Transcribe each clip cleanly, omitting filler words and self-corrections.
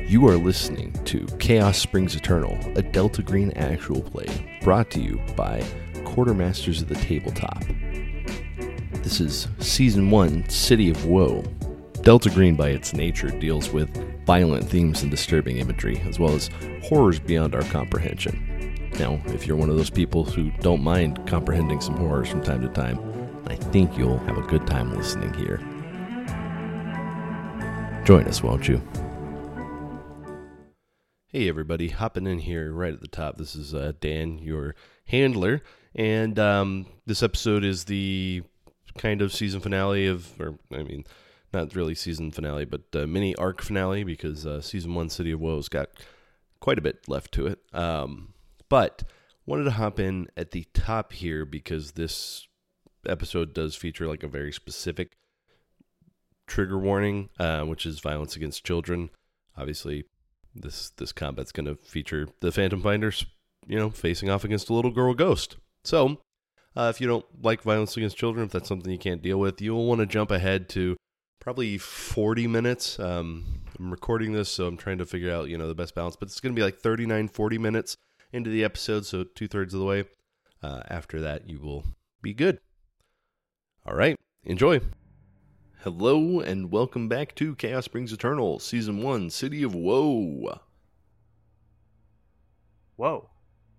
You are listening to Chaos Springs Eternal, a Delta Green actual play, brought to you by Quartermasters of the Tabletop. This is Season 1, City of Woe. Delta Green, by its nature, deals with violent themes and disturbing imagery, as well as horrors beyond our comprehension. Now, if you're one of those people who don't mind comprehending some horrors from time to time, I think you'll have a good time listening here. Join us, won't you? Hey everybody, hopping in here right at the top. This is Dan, your handler, and this episode is the kind of season finale not really season finale, but mini arc finale, because Season 1 City of Woe's got quite a bit left to it. But wanted to hop in at the top here because this episode does feature like a very specific trigger warning, which is violence against children. Obviously, this combat's going to feature the Phantom Finders, facing off against a little girl ghost. So, if you don't like violence against children, if that's something you can't deal with, you'll want to jump ahead to probably 40 minutes. I'm recording this, so I'm trying to figure out, the best balance. But it's going to be like 39, 40 minutes into the episode, so 2/3 of the way. After that, you will be good. All right, enjoy. Hello, and welcome back to Chaos Springs Eternal, Season 1, City of Woe. Whoa.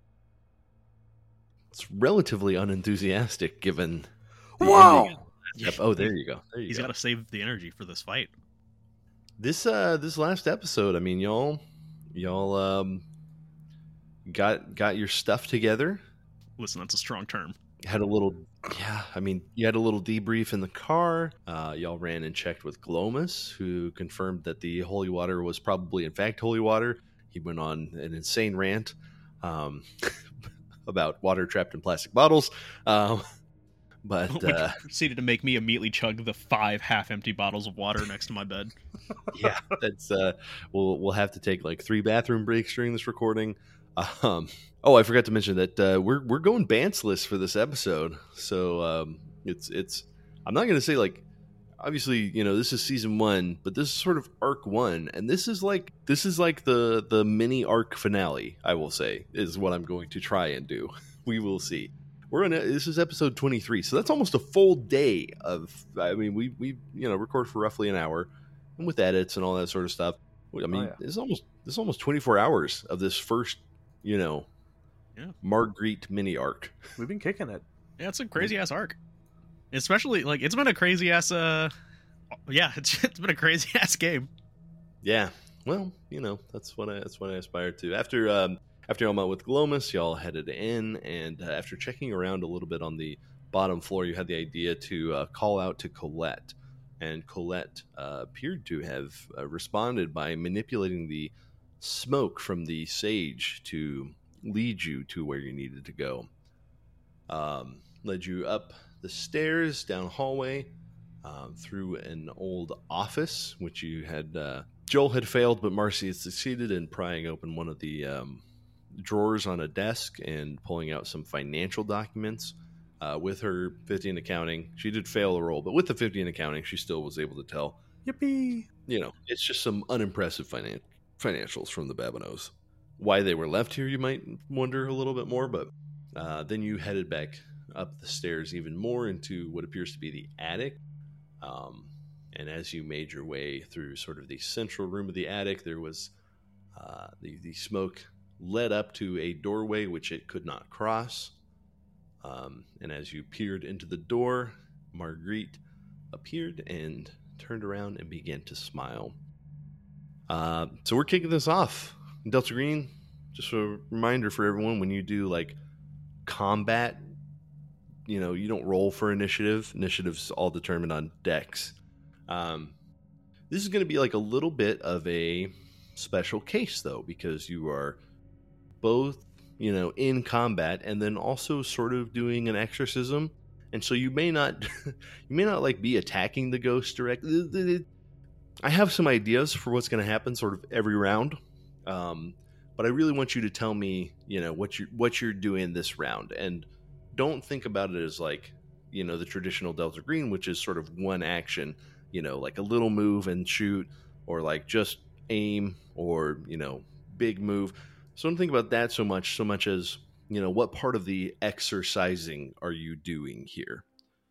It's relatively unenthusiastic, given the Whoa! ending. Yep. Oh, there you go. He's got to save the energy for this fight. This last episode, I mean, y'all got your stuff together. Listen, that's a strong term. Had a little, you had a little debrief in the car. Y'all ran and checked with Glomus, who confirmed that the holy water was probably, in fact, holy water. He went on an insane rant about water trapped in plastic bottles. But Which proceeded to make me immediately chug the 5 half-empty bottles of water next to my bed. Yeah, that's we'll have to take like 3 bathroom breaks during this recording. I forgot to mention that we're going Bantsless for this episode. So it's I'm not gonna say like, obviously, this is Season 1, but this is sort of Arc 1, and this is like the mini arc finale, I will say, is what I'm going to try and do. We will see. This is episode 23, so that's almost a full day of. I mean, we record for roughly an hour, and with edits and all that sort of stuff. I mean, It's almost 24 hours of this first, Marguerite mini arc. We've been kicking it. Yeah, it's a crazy ass arc. Especially it's been a crazy ass. It's been a crazy ass game. Yeah, well, that's what I aspire to. After y'all met with Glomus, y'all headed in, and after checking around a little bit on the bottom floor, you had the idea to call out to Colette. And Colette appeared to have responded by manipulating the smoke from the sage to lead you to where you needed to go. Led you up the stairs, down a hallway, through an old office, which you had... Joel had failed, but Marcy had succeeded in prying open one of the drawers on a desk and pulling out some financial documents. With her 50 in accounting, she did fail the roll, but with the 50 in accounting, she still was able to tell. Yippee! It's just some unimpressive financials from the Babinos. Why they were left here, you might wonder a little bit more, but then you headed back up the stairs even more into what appears to be the attic. And as you made your way through sort of the central room of the attic, there was the smoke led up to a doorway which it could not cross. And as you peered into the door, Marguerite appeared and turned around and began to smile. So we're kicking this off. Delta Green, just a reminder for everyone, when you do like combat, you don't roll for initiative. Initiative's all determined on dex. This is going to be like a little bit of a special case, though, because you are both in combat and then also sort of doing an exorcism, and so you may not like be attacking the ghost directly. I have some ideas for what's going to happen sort of every round, but I really want you to tell me what you're doing this round, and don't think about it as like the traditional Delta Green, which is sort of one action, like a little move and shoot, or like just aim or, big move. So don't think about that so much as, what part of the exercising are you doing here?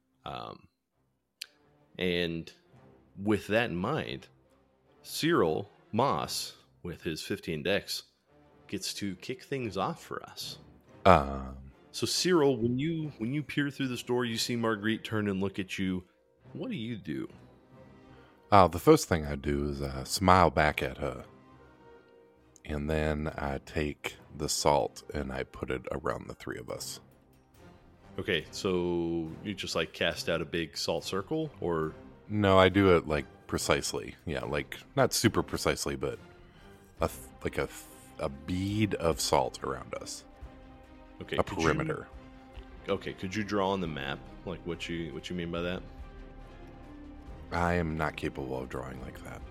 And with that in mind, Cyril Moss, with his 15 dex, gets to kick things off for us. So Cyril, when you peer through this door, you see Marguerite turn and look at you. What do you do? The first thing I do is smile back at her. And then I take the salt and I put it around the three of us. Okay, so you just like cast out a big salt circle, or? No, I do it like precisely. Yeah, like not super precisely, but a bead of salt around us. Okay, a perimeter. Could you draw on the map like what you mean by that? I am not capable of drawing like that.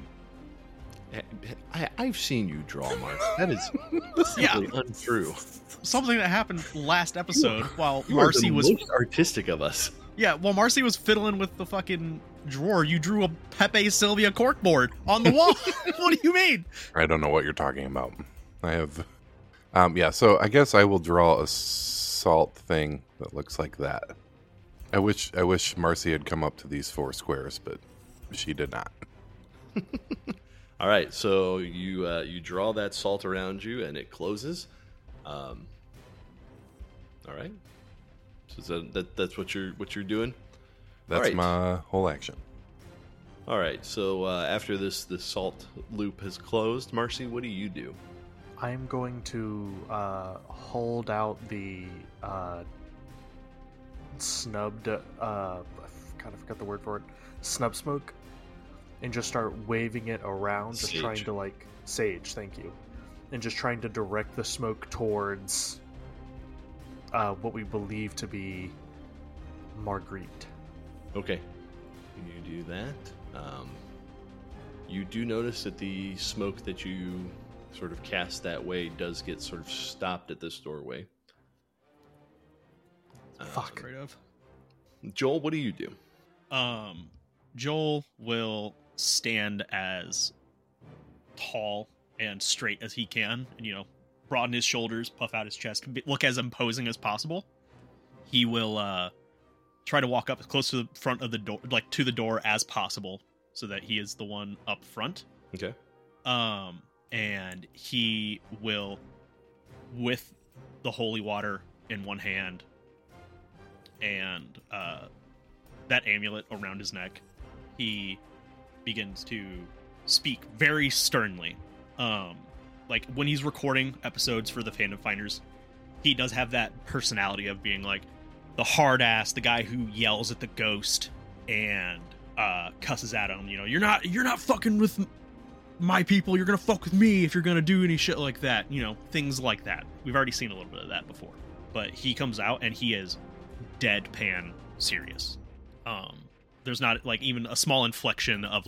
I've seen you draw, Mark. That is simply untrue. Something that happened last episode while You Marcy are the was most artistic of us. Yeah, while Marcy was fiddling with the fucking drawer, you drew a Pepe Sylvia corkboard on the wall. What do you mean? I don't know what you're talking about. I have so I guess I will draw a salt thing that looks like that. I wish Marcy had come up to these 4 squares, but she did not. All right, so you draw that salt around you, and it closes. All right, so that's what you're doing. That's right. My whole action. All right, so after this salt loop has closed, Marcy, what do you do? I'm going to hold out the snubbed. I kind of forgot the word for it. Snub smoke. And just start waving it around, just Sage. trying to sage, thank you. And just trying to direct the smoke towards what we believe to be Marguerite. Okay, you do that. You do notice that the smoke that you sort of cast that way does get sort of stopped at this doorway. Fuck. Right of. Joel, what do you do? Joel will stand as tall and straight as he can, and broaden his shoulders, puff out his chest, look as imposing as possible. He will try to walk up as close to the front of the door, like to the door as possible, so that he is the one up front. Okay. And he will, with the holy water in one hand and that amulet around his neck, he begins to speak very sternly. Like when he's recording episodes for the Fandom Finders, he does have that personality of being like the hard ass, the guy who yells at the ghost and cusses at him. You're not fucking with my people. You're gonna fuck with me if you're gonna do any shit like that. Things like that. We've already seen a little bit of that before. But he comes out and he is deadpan serious. There's not even a small inflection of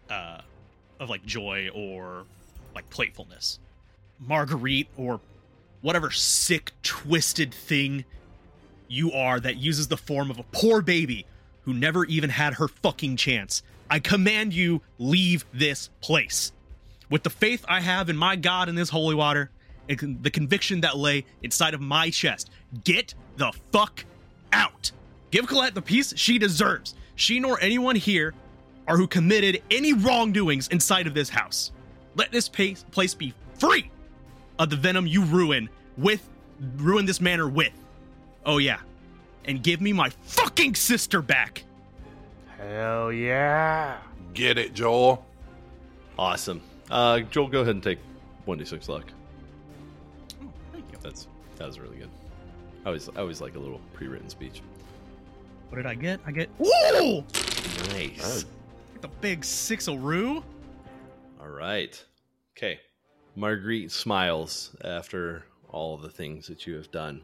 joy or playfulness. Marguerite, or whatever sick, twisted thing you are that uses the form of a poor baby who never even had her fucking chance, I command you, leave this place. With the faith I have in my God and this holy water, and the conviction that lay inside of my chest, get the fuck out. Give Colette the peace she deserves. She nor anyone here are who committed any wrongdoings inside of this house. Let this place be free of the venom you ruin this manor with. Oh yeah, and give me my fucking sister back. Hell yeah. Get it, Joel. Awesome. Joel, go ahead and take 1d6 luck. Oh, thank you. That was really good. I always like a little pre-written speech. What did I get? Whoa! Nice. The big 6-a-roo. All right. Okay. Marguerite smiles after all of the things that you have done.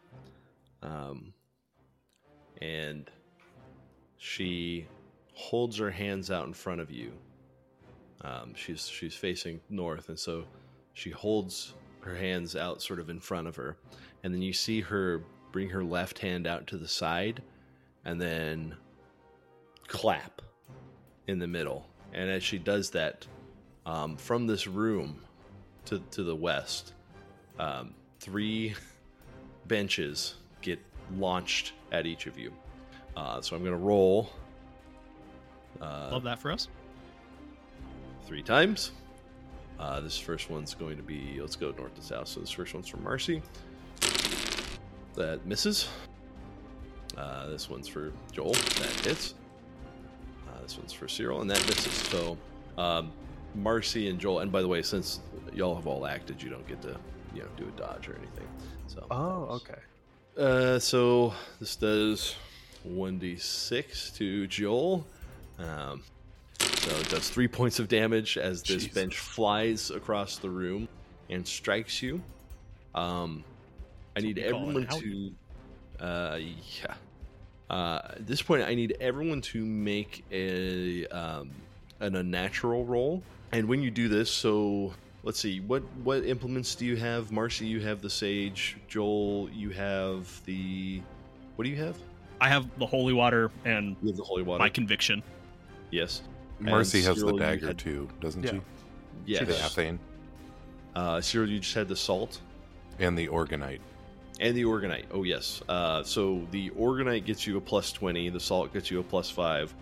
And she holds her hands out in front of you. She's facing north, and so she holds her hands out sort of in front of her. And then you see her bring her left hand out to the side and then clap in the middle. And as she does that, From this room to the west, 3 benches get launched at each of you. So I'm going to roll. Love that for us. 3 times. This first one's going to be, let's go north to south. So this first one's from Marcy. That misses. This one's for Joel. That hits. This one's for Cyril, and that misses. So Marcy and Joel, and by the way, since y'all have all acted, you don't get to do a dodge or anything. So okay. So this does 1d6 to Joel. So it does 3 points of damage as this bench flies across the room and strikes you. I need everyone to... at this point, I need everyone to make an unnatural roll. And when you do this, so let's see, what implements do you have? Marcy, you have the Sage. Joel, you have the... What do you have? I have the Holy Water and You have the Holy Water. my Conviction. Yes. Marcy And has the Cyril, you dagger had- too, doesn't she? Yes. The Athane Cyril, you just had the Salt. and the Organite. And the Organite. Oh, yes. So the Organite gets you a +20. The Salt gets you a +5.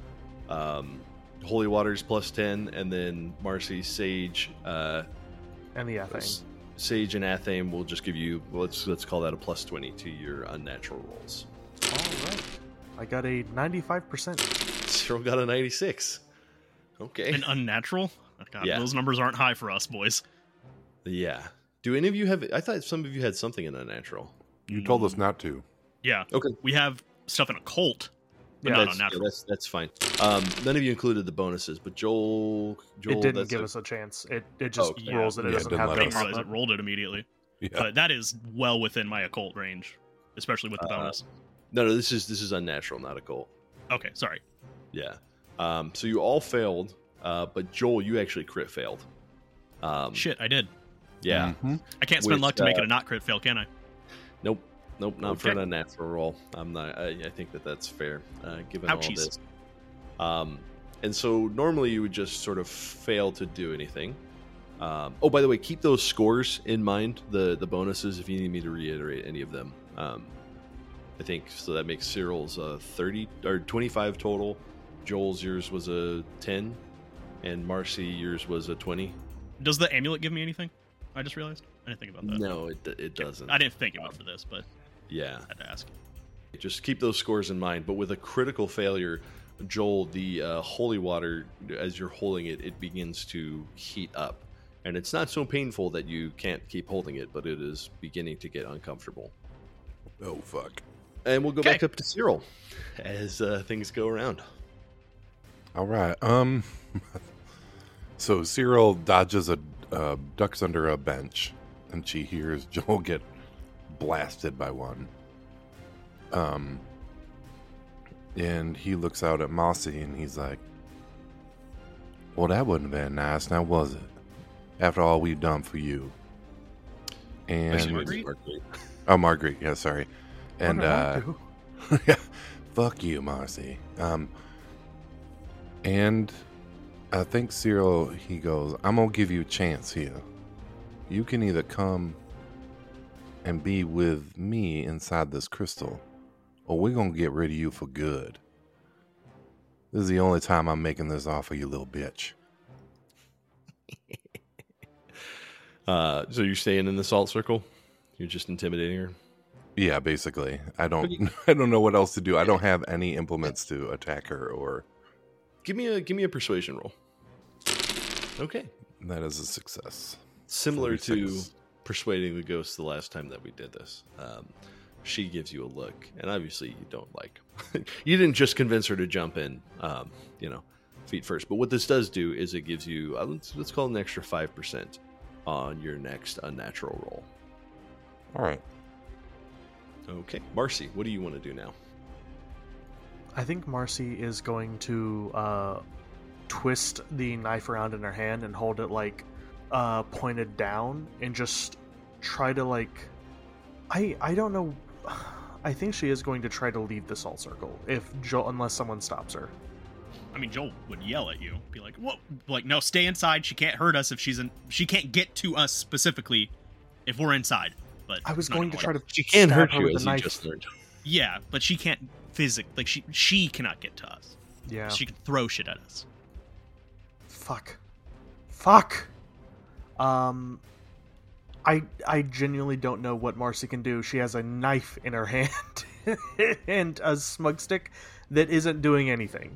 Holy Water's +10. And then Marcy, Sage... And the Athane. Sage and Athame will just give you... Let's call that a +20 to your unnatural rolls. All right. I got a 95%. Cyril got a 96. Okay. An unnatural? Oh, God, Yeah. those numbers aren't high for us, boys. Yeah. Do any of you have... I thought some of you had something in unnatural. You told us not to. Yeah. Okay. We have stuff in occult, but Yeah, not That's, unnatural. that's fine. None of you included the bonuses, but Joel It didn't that's give a- us a chance. It just Okay. rolls it. It Yeah, it doesn't didn't have let I the didn't us. realize it pop-up. rolled it immediately. Yeah. But that is well within my occult range, especially with the bonus. No, this is unnatural, not occult. Okay, sorry. Yeah. So you all failed, but Joel, you actually crit failed. Shit, I did. Yeah. Mhm. I can't spend Which, luck to make it a not crit fail, can I? Nope, not for an Okay. unnatural roll. I'm not. I think that's fair, given all Ouchies. this. And so normally you would just sort of fail to do anything. Oh, by the way, keep those scores in mind. The bonuses, if you need me to reiterate any of them. I think so. That makes Cyril's 30 or 25 total. Joel's yours was a 10, and Marcy yours was a 20. Does the amulet give me anything? I just realized. I didn't think about that. No, it doesn't. I didn't think it would for this, but Yeah. I had to ask. Just keep those scores in mind. But with a critical failure, Joel, the holy water, as you're holding it, it begins to heat up. And it's not so painful that you can't keep holding it, but it is beginning to get uncomfortable. Oh, fuck. And we'll go Okay. back up to Cyril as things go around. All right. So Cyril dodges ducks under a bench, and she hears Joel get blasted by one. And he looks out at Mossy, and he's like, "Well, that wouldn't have been nice, now was it? After all we've done for you." And Marguerite? oh, Marguerite, yeah, sorry. And Wonder who. yeah, fuck you, Marcy. And I think Cyril, he goes, "I'm gonna give you a chance here. You can either come and be with me inside this crystal, or we're gonna get rid of you for good. This is the only time I'm making this offer, you little bitch." So you're staying in the salt circle? You're just intimidating her? Yeah, basically. I don't know what else to do. I don't have any implements to attack her, or Give me a persuasion roll. Okay. that is a success. Similar to 46. persuading the ghost the last time that we did this. She gives you a look, and obviously you don't like. You didn't just convince her to jump in, feet first. But what this does do is it gives you let's call it an extra 5% on your next unnatural roll. All right. Okay, Marcy, what do you want to do now? I think Marcy is going to twist the knife around in her hand and hold it like pointed down and just try to like I don't know. I think she is going to try to leave the salt circle unless someone stops her. I mean, Joel would yell at you, be like, "What? Like, no, stay inside. She can't hurt us if she can't get to us specifically if we're inside." But I was not going to anymore. try to She can stab hurt her you, with as a you knife. just learned. Yeah, but she can't physically. Like, she cannot get to us. Yeah. She can throw shit at us. Fuck. I genuinely don't know what Marcy can do. She has a knife in her hand and a smug stick that isn't doing anything.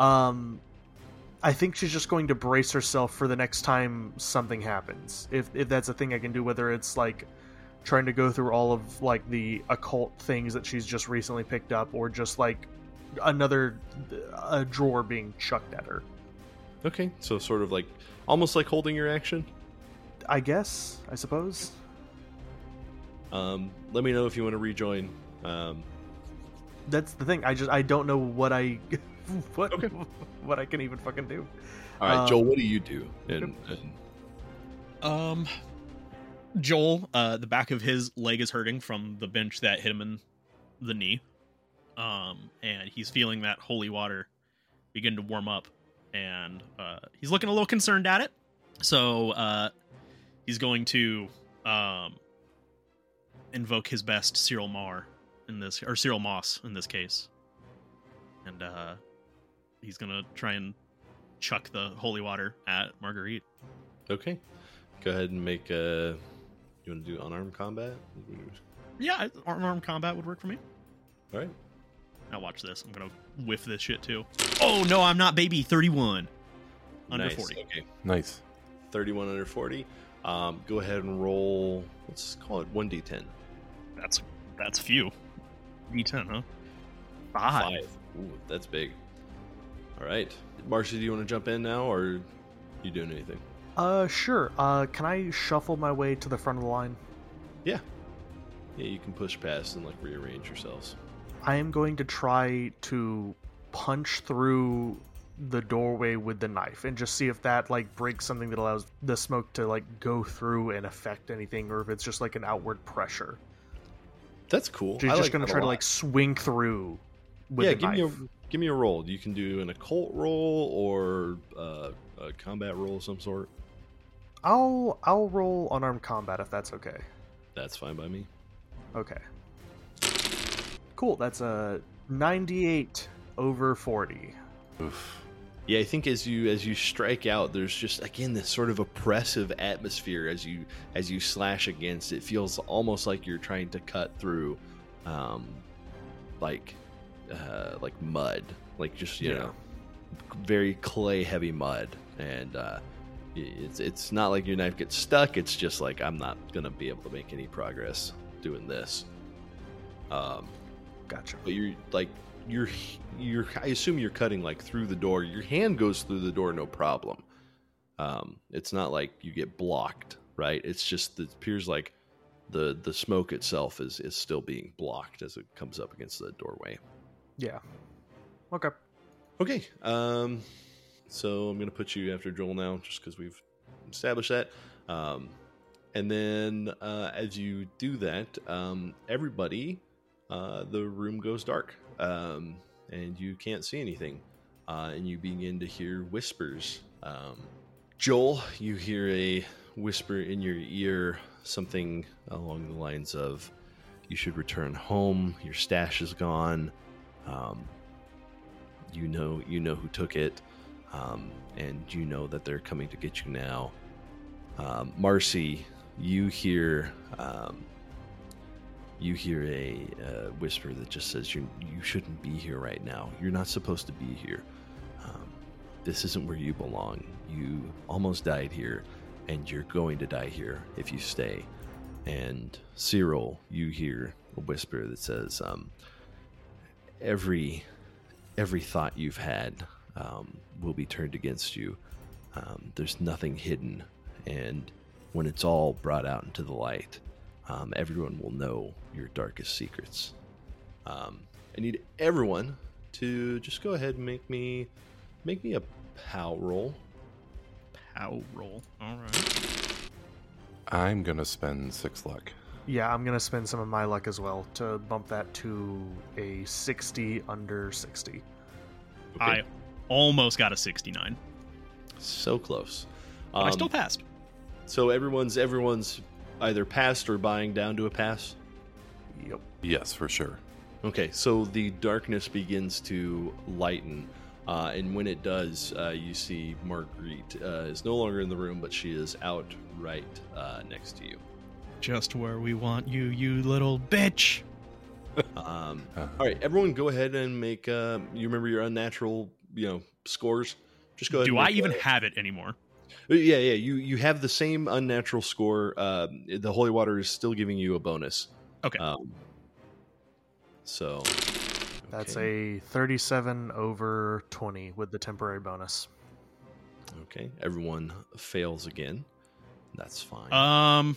I think she's just going to brace herself for the next time something happens. If that's a thing I can do, whether it's like trying to go through all of like the occult things that she's just recently picked up, or just like a drawer being chucked at her. Okay, so sort of like almost like holding your action. I suppose. Let me know if you want to rejoin. That's the thing. I don't know what I Okay. what I can even fucking do. All right, Joel, what do you do? Joel, the back of his leg is hurting from the bench that hit him in the knee. And he's feeling that holy water begin to warm up, and he's looking a little concerned at it. So he's going to invoke his best Cyril Moss in this case, and he's gonna try and chuck the holy water at Marguerite. Okay, go ahead and make a. You want to do unarmed combat? Yeah, unarmed combat would work for me. All right. Now watch this. I'm gonna whiff this shit too. Oh no, I'm not, baby. 31 under Nice. 40. Okay, Nice. 31 under 40. Go ahead and roll. Let's call it 1d10. That's few. D10, huh? 5. Ooh, that's big. All right, Marcy, do you want to jump in now, or are you doing anything? Sure. Can I shuffle my way to the front of the line? Yeah, you can push past and like rearrange yourselves. I am going to try to punch through the doorway with the knife and just see if that like breaks something that allows the smoke to like go through and affect anything, or if it's just like an outward pressure. That's cool. She's I just like going to that a try to lot. like swing through with Yeah, the knife. give me a roll. You can do an occult roll or a combat roll of some sort. I'll roll unarmed combat if that's okay. That's fine by me. Okay. Cool. That's a 98 over 40. Oof. Yeah, I think as you strike out, there's just again this sort of oppressive atmosphere as you slash against. It feels almost like you're trying to cut through, like mud, like just you know, very clay heavy mud, and it's not like your knife gets stuck. It's just like I'm not gonna be able to make any progress doing this. Gotcha. But you're I assume you're cutting like through the door. Your hand goes through the door, no problem. It's not like you get blocked, right? It's just it appears like the smoke itself is still being blocked as it comes up against the doorway. Yeah. Okay. Okay. So I'm gonna put you after Joel now, just because we've established that. And then as you do that, everybody, the room goes dark. And you can't see anything, and you begin to hear whispers. Joel, you hear a whisper in your ear, something along the lines of, "You should return home. Your stash is gone. You know who took it, and you know that they're coming to get you now." Marcy, you hear. You hear a whisper that just says, you shouldn't be here right now. You're not supposed to be here. This isn't where you belong. You almost died here, and you're going to die here if you stay." And Cyril, you hear a whisper that says, every thought you've had will be turned against you. There's nothing hidden, and when it's all brought out into the light, everyone will know your darkest secrets. I need everyone to just go ahead and make me a POW roll. POW roll. All right. I'm gonna spend 6 luck. Yeah, I'm gonna spend some of my luck as well to bump that to a 60 under 60. Okay. almost got a 69. So close. But I still passed. So everyone's either passed or buying down to a pass. Yep. Yes, for sure. Okay, so the darkness begins to lighten, and when it does, you see Marguerite is no longer in the room, but she is out right next to you. Just where we want you, you little bitch. All right, everyone, go ahead and make. You remember your unnatural, scores. Just go ahead. Do and I make even have it anymore? Yeah. You have the same unnatural score. The holy water is still giving you a bonus. Okay. So That's okay. a 37 over 20 with the temporary bonus. Okay, everyone fails again. That's fine.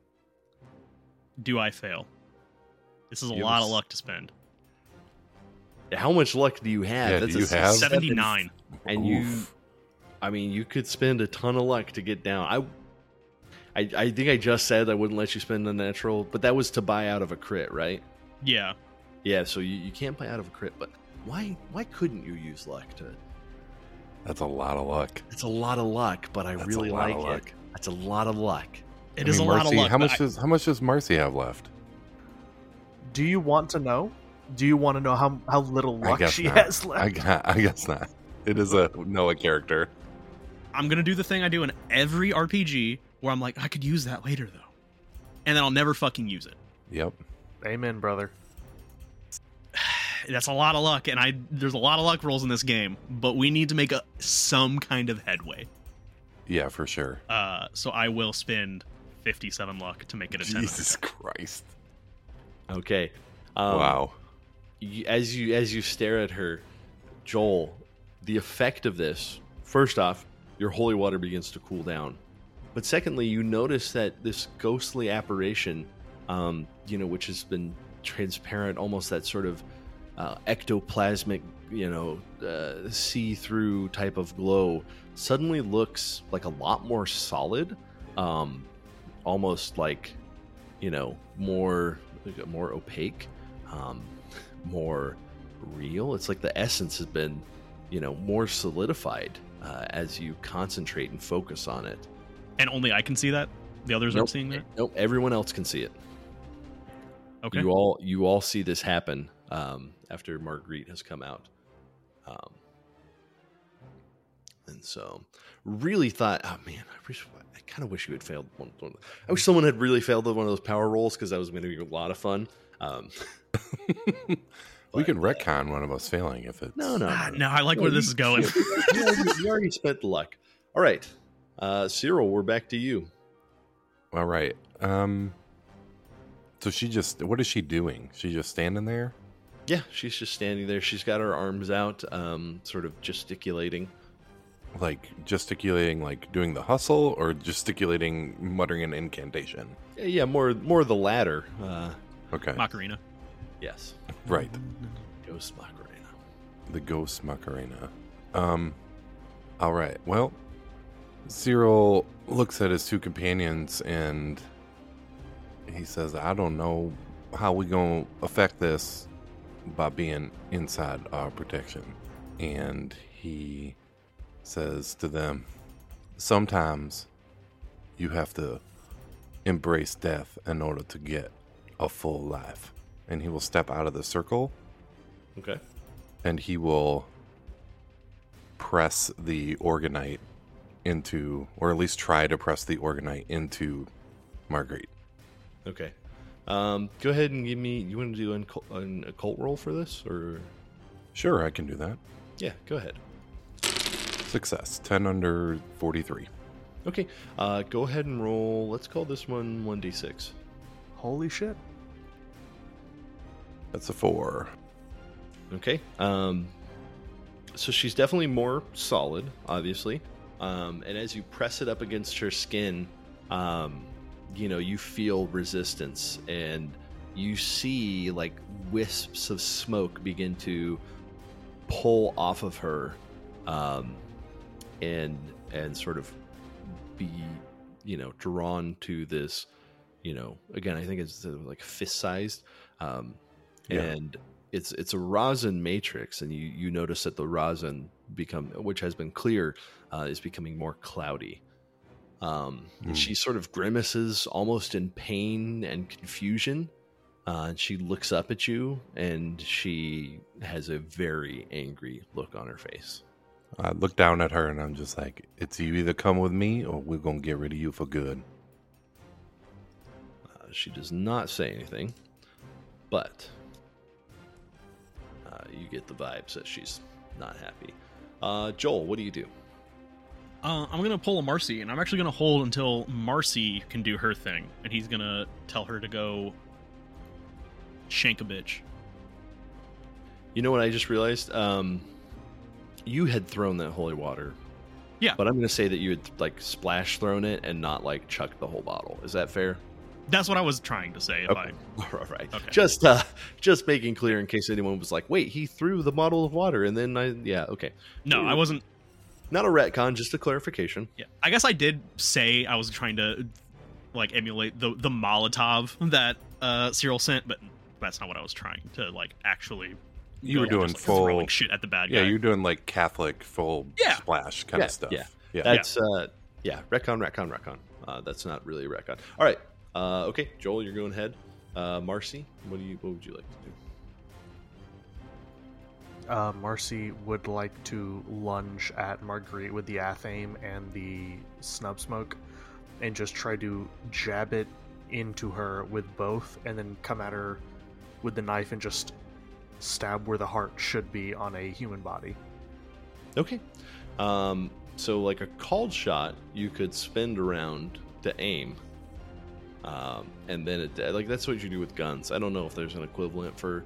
Do I fail? This is a You lot have of a luck to spend. How much luck do you have? Yeah, That's do you have? 79. And you could spend a ton of luck to get down. I think I just said I wouldn't let you spend a natural, but that was to buy out of a crit, right? Yeah. Yeah, so you can't buy out of a crit, but why couldn't you use luck to? That's a lot of luck. It's a lot of luck, but I That's really a lot like of it. luck. That's a lot of luck. It is a lot of Marcy, luck. How but much does Marcy have left? Do you want to know? Do you want to know how little I luck guess she not. has left? I guess not. It is a Noah character. I'm going to do the thing I do in every RPG where I'm like, I could use that later, though. And then I'll never fucking use it. Yep. Amen, brother. That's a lot of luck, and there's a lot of luck rolls in this game, but we need to make some kind of headway. Yeah, for sure. So I will spend 57 luck to make it a 10. Jesus Christ. Okay. Wow. As you stare at her, Joel, the effect of this, first off, your holy water begins to cool down. But secondly, you notice that this ghostly apparition, which has been transparent, almost that sort of ectoplasmic, see-through type of glow, suddenly looks like a lot more solid, almost like, more opaque, more real. It's like the essence has been, more solidified as you concentrate and focus on it. And only I can see that? The others aren't seeing that? Nope, everyone else can see it. Okay. You all see this happen after Marguerite has come out. And so really thought, oh man, I kind of wish you had failed one. I wish someone had really failed one of those power rolls, because that was going to be a lot of fun. We can retcon one of us failing if it's... No, I like where this is going. You already spent the luck. All right. Cyril, we're back to you. All right. So what is she doing? She just standing there? Yeah, she's just standing there. She's got her arms out, sort of gesticulating. Like gesticulating, like doing the hustle, or gesticulating, muttering an incantation? Yeah, more the latter. Okay. Macarena. Yes. Right. Ghost Macarena. The Ghost Macarena. All right. Well, Cyril looks at his two companions and he says, I don't know how we gonna affect this by being inside our protection. And he says to them, sometimes you have to embrace death in order to get a full life. And he will step out of the circle. Okay. And he will press the Orgonite into, or at least try to press the Orgonite into Marguerite. Okay. Go ahead and give me. You want to do an occult roll for this, or? Sure, I can do that. Yeah, go ahead. Success. 10 under 43. Okay. Go ahead and roll. Let's call this one 1d6. Holy shit. That's a 4. Okay. So she's definitely more solid, obviously. And as you press it up against her skin, you feel resistance, and you see like wisps of smoke begin to pull off of her, and sort of be, drawn to this, again, I think it's like fist-sized, Yeah. and it's a rosin matrix, and you notice that the rosin which has been clear, is becoming more cloudy. She sort of grimaces almost in pain and confusion. And she looks up at you, and she has a very angry look on her face. I look down at her, and I'm just like, it's you either come with me, or we're going to get rid of you for good. She does not say anything, but you get the vibes that she's not happy. Joel, what do you do? I'm going to pull a Marcy, and I'm actually going to hold until Marcy can do her thing. And he's going to tell her to go shank a bitch. You know what I just realized? You had thrown that holy water. Yeah. But I'm going to say that you had like splash thrown it and not like chucked the whole bottle. Is that fair? That's what I was trying to say. Okay. All right. Okay. Just making clear in case anyone was like, wait, he threw the bottle of water and then okay. No, I wasn't. Not a retcon, just a clarification. Yeah. I guess I did say I was trying to like emulate the Molotov that Cyril sent, but that's not what I was trying to like actually. You were doing just, like, full throwing shit at the bad guy. Yeah, you're doing like Catholic full splash kind of stuff. Yeah. That's retcon. That's not really a retcon. All right. Okay, Joel, you're going ahead. Marcy, what would you like to do? Marcy would like to lunge at Marguerite with the Athame and the snub smoke and just try to jab it into her with both, and then come at her with the knife and just stab where the heart should be on a human body. Okay. So like a called shot, you could spend around to aim. And then that's what you do with guns. I don't know if there's an equivalent for,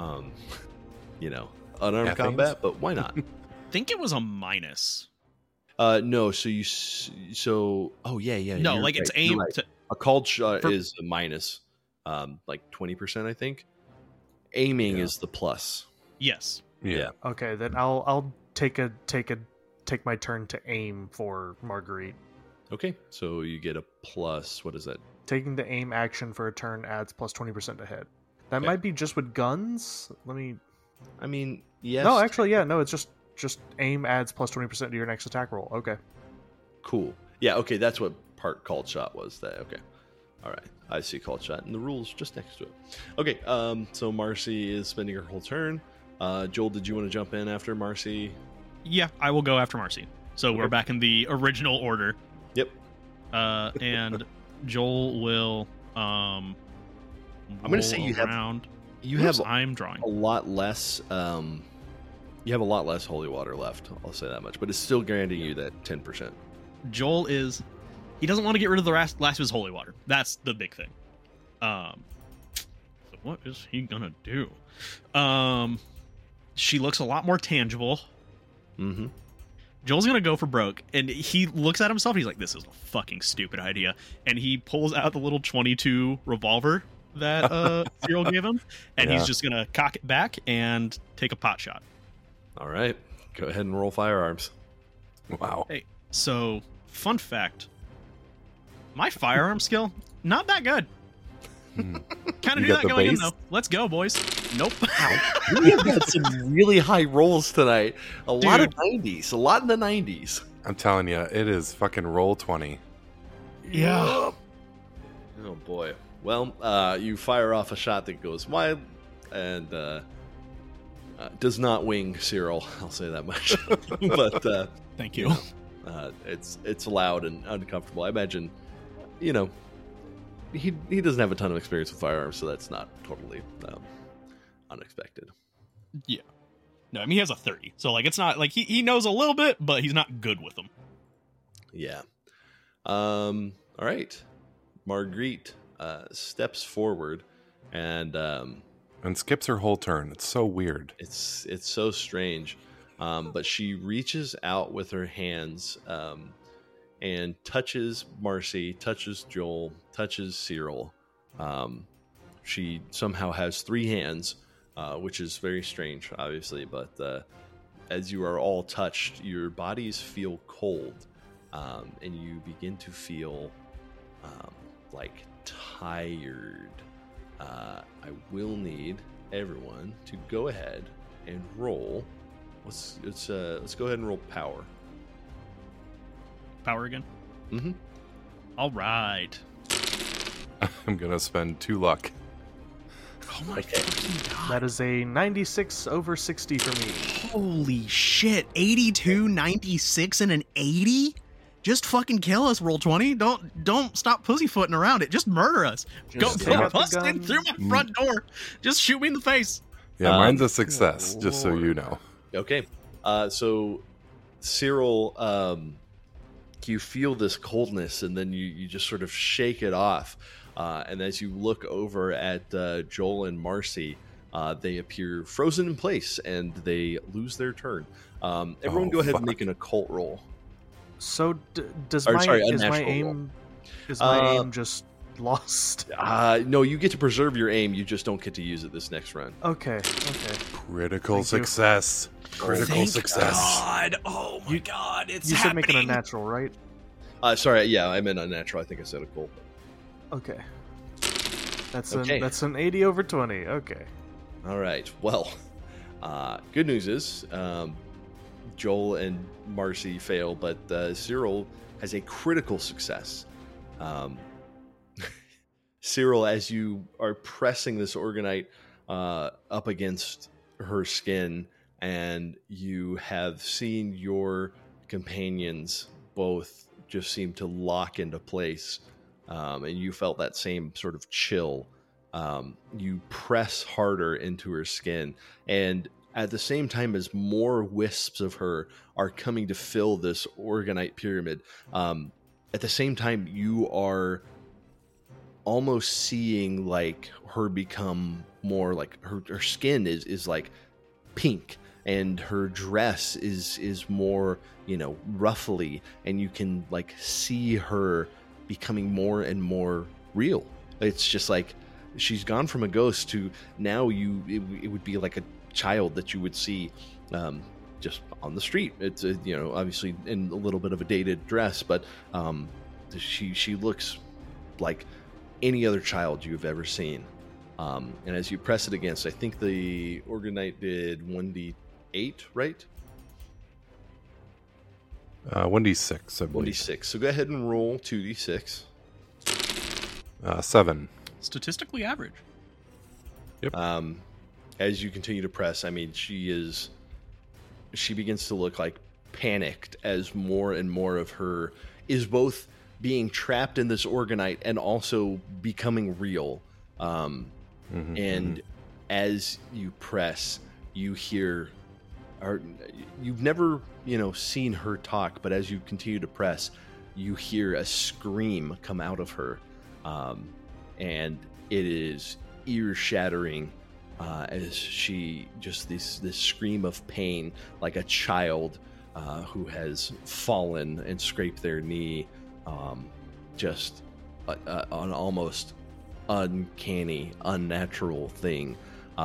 unarmed combat, but why not? I think it was a minus. No. Oh yeah. No, like it's aimed. Right. A called shot is a minus, like 20%, I think. Aiming is the plus. Yes. Yeah. Okay, then I'll take my turn to aim for Marguerite. Okay, so you get a plus. What is that? Taking the aim action for a turn adds plus 20% to hit. That might be just with guns. Yes. No, actually, yeah. No, it's just aim adds plus 20% to your next attack roll. Okay. Cool. Yeah, okay, that's what part called shot was. That okay. All right, I see called shot, and the rules just next to it. Okay, so Marcy is spending her whole turn. Joel, did you want to jump in after Marcy? Yeah, I will go after Marcy. So we're back in the original order. Yep. And Joel will. I'm going to say I'm drawing a lot less. You have a lot less holy water left. I'll say that much, but it's still granting you that 10%. Joel he doesn't want to get rid of the last of his holy water. That's the big thing. So what is he gonna do? She looks a lot more tangible. Mm-hmm. Joel's gonna go for broke, and he looks at himself. He's like, "This is a fucking stupid idea," and he pulls out the little .22 revolver that Cyril gave him, and he's just gonna cock it back and take a pot shot. All right, go ahead and roll firearms. Wow. Hey, so fun fact: my firearm skill not that good. Kind of knew that going in though. Let's go, boys. Nope. We have had some really high rolls tonight. A lot of 90s. A lot in the 90s. I'm telling you, it is fucking roll 20. Yeah. Oh boy. Well, you fire off a shot that goes wide and does not wing Cyril. I'll say that much. But thank you. It's loud and uncomfortable. I imagine, he doesn't have a ton of experience with firearms, so that's not totally unexpected. Yeah. No, I mean, he has a 30. So, it's not like he knows a little bit, but he's not good with them. Yeah. All right. Marguerite steps forward and skips her whole turn. It's so weird. It's so strange. But she reaches out with her hands and touches Marcy, touches Joel, touches Cyril. She somehow has 3 hands, which is very strange, obviously. But as you are all touched, your bodies feel cold, and you begin to feel tired. I will need everyone to go ahead and roll. Let's go ahead and roll power. Power again? Mm-hmm. All right. I'm gonna spend 2 luck. Oh my Okay. fucking god. That is a 96 over 60 for me. Holy shit. 82, 96, and an 80? Just fucking kill us, roll 20. Don't stop pussyfooting around it. Just murder us. Just Go take out the bust in gun. through my front door. Just shoot me in the face. Yeah, mine's a success, good just so you lord. know. Okay. So, Cyril, you feel this coldness, and then you just sort of shake it off. And as you look over at Joel and Marcy, they appear frozen in place, and they lose their turn. Everyone, go ahead and make an occult roll. So does Or, my sorry, is my unnatural aim is my aim just lost? No, you get to preserve your aim. You just don't get to use it this next run. Okay. Critical Thank you. success. Critical Thank success. God. Oh my god, it's You said happening. make it unnatural, right? Sorry, yeah, I meant unnatural. I think I said occult. Okay. That's Okay. an 80 over 20. Okay. All right. Well, good news is Joel and Marcy fail, but Cyril has a critical success. Cyril, as you are pressing this Orgonite up against her skin, and you have seen your companions both just seem to lock into place, and you felt that same sort of chill. You press harder into her skin, and at the same time as more wisps of her are coming to fill this Orgonite pyramid, at the same time you are almost seeing like her become more like her skin is like pink, and her dress is more, ruffly, and you can like see her becoming more and more real. It's just like she's gone from a ghost to now it would be like a child that you would see just on the street. It's obviously in a little bit of a dated dress, but she looks like any other child you've ever seen. And as you press it against, I think the Orgonite did 1d8, right? 1d6, I believe. 1d6. So go ahead and roll 2d6. 7. Statistically average. As you continue to press, I mean, she begins to look like panicked as more and more of her is both being trapped in this Orgonite and also becoming real. And as you press, you hear, or you've never, seen her talk, but as you continue to press, you hear a scream come out of her. And it is ear-shattering as she just this scream of pain, like a child who has fallen and scraped their knee, just an almost uncanny, unnatural thing.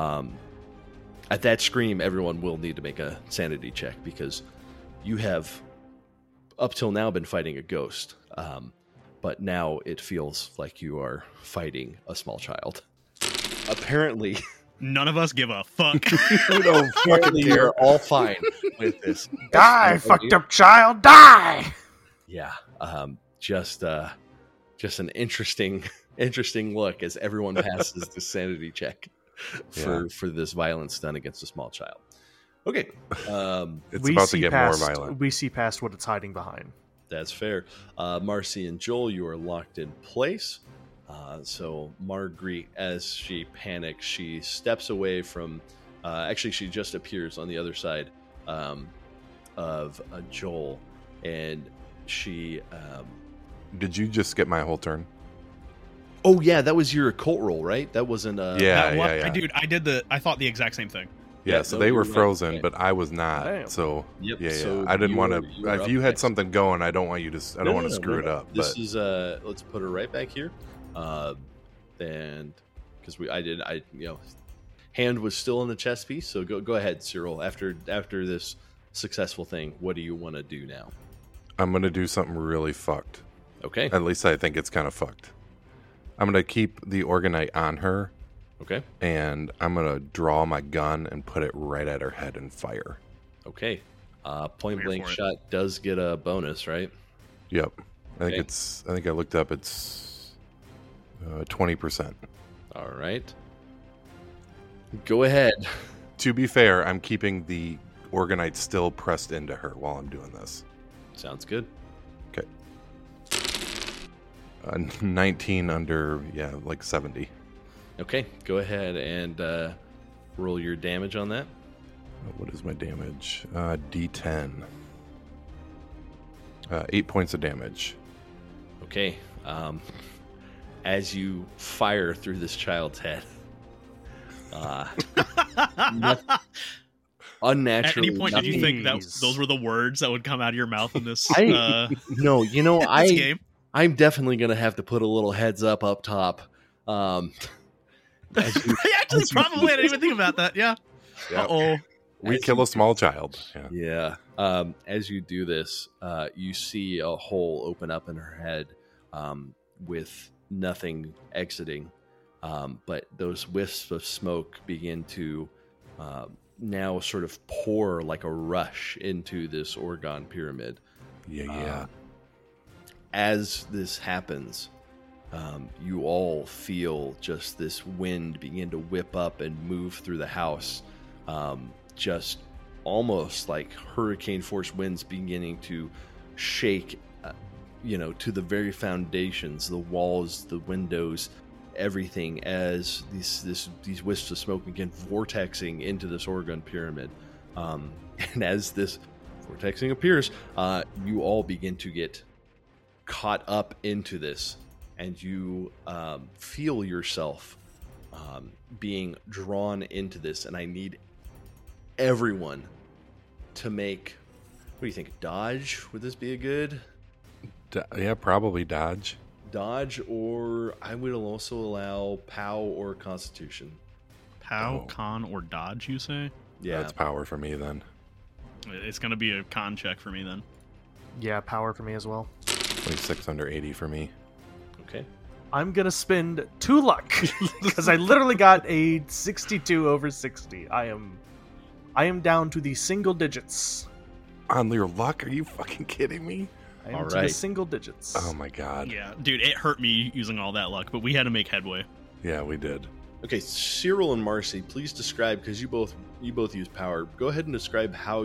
At that scream, everyone will need to make a sanity check, because you have up till now been fighting a ghost, but now it feels like you are fighting a small child. Apparently, None of us give a fuck. We don't fucking you're care. all fine with this. Die, fucked up child, die! Yeah, just an interesting look as everyone passes the sanity check for this violence done against a small child. Okay, It's about to get more violent. We see past what it's hiding behind. that's fair. Marcy and Joel, you are locked in place. So Marguerite, as she panics, she steps away from. Actually, she just appears on the other side of Joel, and she. Did you just skip my whole turn? Oh yeah, that was your occult roll, right? That wasn't. Yeah. I thought the exact same thing. Yeah, Yeah, so no, they you were were right. frozen, Okay. but I was not. Damn. So Yep. yeah. So I didn't you want were to. If up you had next. something going, I don't want you to. I don't want to screw it up. This But is let's put her right back here, and because hand was still in the chess piece. So go ahead, Cyril. After this successful thing, what do you want to do now? I'm gonna do something really fucked. Okay. At least I think it's kind of fucked. I'm gonna keep the Orgonite on her, Okay. and I'm gonna draw my gun and put it right at her head and fire. Okay. Point I'm here blank for it. shot does get a bonus, right? Yep. I think Okay. I think I looked up. It's 20%. All right. Go ahead. To be fair, I'm keeping the Organite still pressed into her while I'm doing this. Sounds good. 19 under, like 70. Okay. Go ahead and roll your damage on that. What is my damage? D10. 8 points of damage. Okay. As you fire through this child's head, unnaturally. At any point, did you nothing- think that Jeez. those were the words that would come out of your mouth in this, No, this game? I'm definitely gonna have to put a little heads up top. As you, Actually, as you- probably. I didn't even think about that. Yeah. Yeah. Uh-oh. We as kill you- a small child. Yeah. Yeah. As you do this, you see a hole open up in her head with nothing exiting. But those wisps of smoke begin to now sort of pour like a rush into this Orgon pyramid. Yeah. As this happens, you all feel just this wind begin to whip up and move through the house. Just almost like hurricane force winds beginning to shake, to the very foundations, the walls, the windows, everything, as these wisps of smoke begin vortexing into this Orgon pyramid. And as this vortexing appears, you all begin to get caught up into this, and you feel yourself being drawn into this. And I need everyone to make, what do you think, dodge? Would this be a good Yeah, probably dodge. dodge? Or I would also allow POW or Constitution. POW, Oh. con, or dodge, you say? Yeah. That's power for me then. It's going to be a con check for me then. Yeah, power for me as well. 26 under 80 for me. Okay. I'm gonna spend 2 luck because I literally got a 62 over 60. I am down to the single digits. On your luck? Are you fucking kidding me? I am All to the right. single digits. Oh my god. Yeah, dude, it hurt me using all that luck, but we had to make headway. Yeah, we did. Okay, Cyril and Marcy, please describe, because you both use power. Go ahead and describe how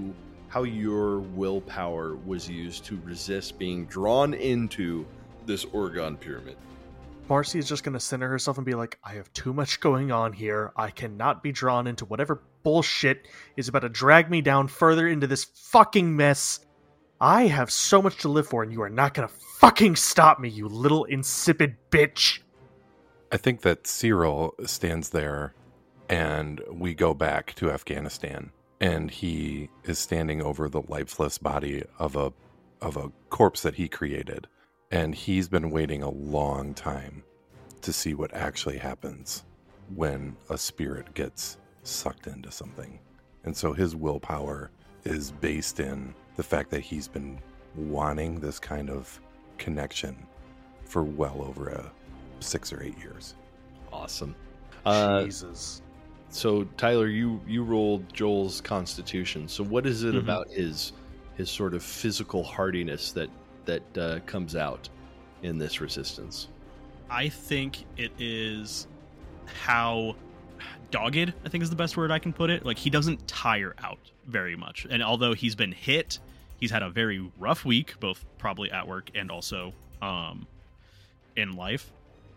your willpower was used to resist being drawn into this Orgon pyramid. Marcy is just gonna center herself and be like, I have too much going on here. I cannot be drawn into whatever bullshit is about to drag me down further into this fucking mess. I have so much to live for, and you are not gonna fucking stop me, you little insipid bitch. I think that Cyril stands there and we go back to Afghanistan and he is standing over the lifeless body of a corpse that he created. And he's been waiting a long time to see what actually happens when a spirit gets sucked into something. And so his willpower is based in the fact that he's been wanting this kind of connection for well over 6 or 8 years. Awesome. Jesus. So Tyler, you rolled Joel's Constitution. So what is it Mhm. about his sort of physical hardiness that comes out in this resistance? I think it is how dogged, I think is the best word I can put it. Like, he doesn't tire out very much. And although he's been hit, he's had a very rough week, both probably at work and also in life.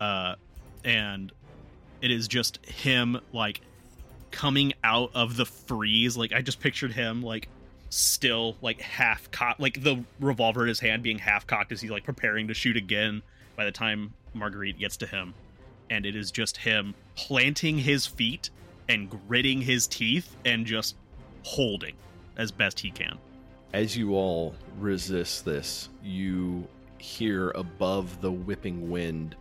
And it is just him, like, coming out of the freeze. Like, I just pictured him, like, still, like, half cocked, like the revolver in his hand being half cocked as he's, like, preparing to shoot again by the time Marguerite gets to him. And it is just him planting his feet and gritting his teeth and just holding as best he can. As you all resist this, you hear above the whipping wind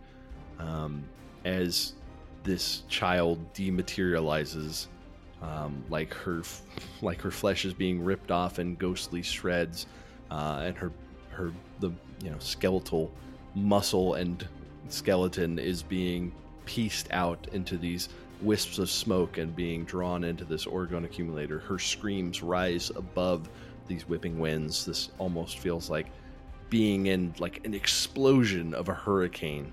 as this child dematerializes, like her flesh is being ripped off in ghostly shreds, and her skeletal muscle and skeleton is being pieced out into these wisps of smoke and being drawn into this orgone accumulator. Her screams rise above these whipping winds. This almost feels like being in like an explosion of a hurricane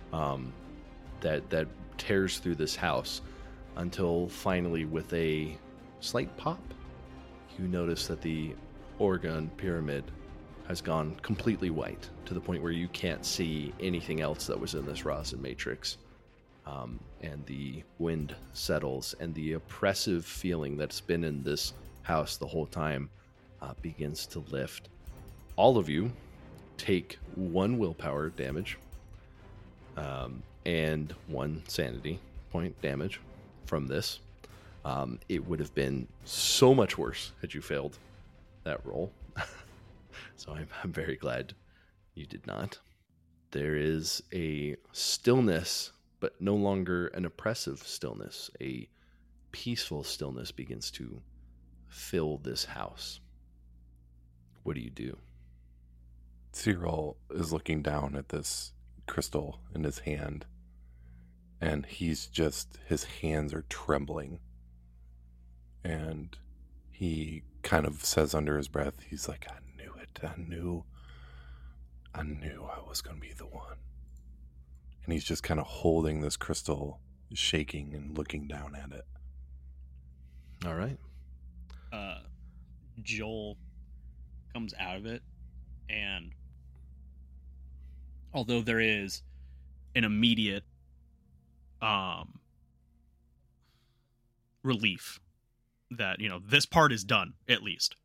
that tears through this house, until finally, with a slight pop, you notice that the orgone pyramid has gone completely white, to the point where you can't see anything else that was in this rosin matrix. And the wind settles, and the oppressive feeling that's been in this house the whole time begins to lift. All of you take 1 willpower damage and 1 sanity point damage from this. It would have been so much worse had you failed that roll. So I'm very glad you did not. There is a stillness, but no longer an oppressive stillness. A peaceful stillness begins to fill this house. What do you do? Cyril is looking down at this crystal in his hand, and his hands are trembling. And he kind of says under his breath, he's like, I knew it. I knew I was going to be the one. And he's just kind of holding this crystal, shaking and looking down at it. All right. Joel comes out of it, and although there is an immediate relief that, this part is done, at least,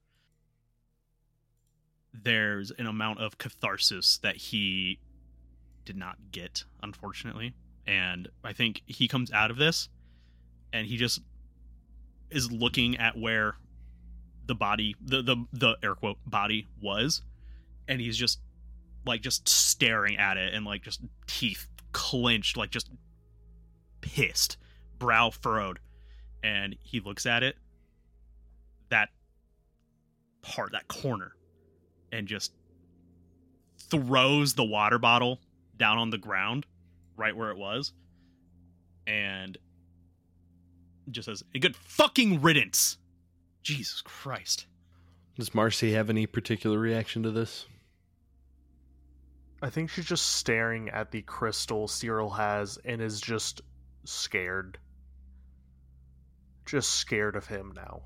there's an amount of catharsis that he did not get, unfortunately. And I think he comes out of this, and he just is looking at where the body, the air quote body was, and he's just staring at it, and like just teeth clenched, like just pissed, brow furrowed. And he looks at it, that corner, and just throws the water bottle down on the ground right where it was, and just says, a good fucking riddance. Jesus Christ. Does Marcy have any particular reaction to this? I think she's just staring at the crystal Cyril has and is just scared. Just scared of him now.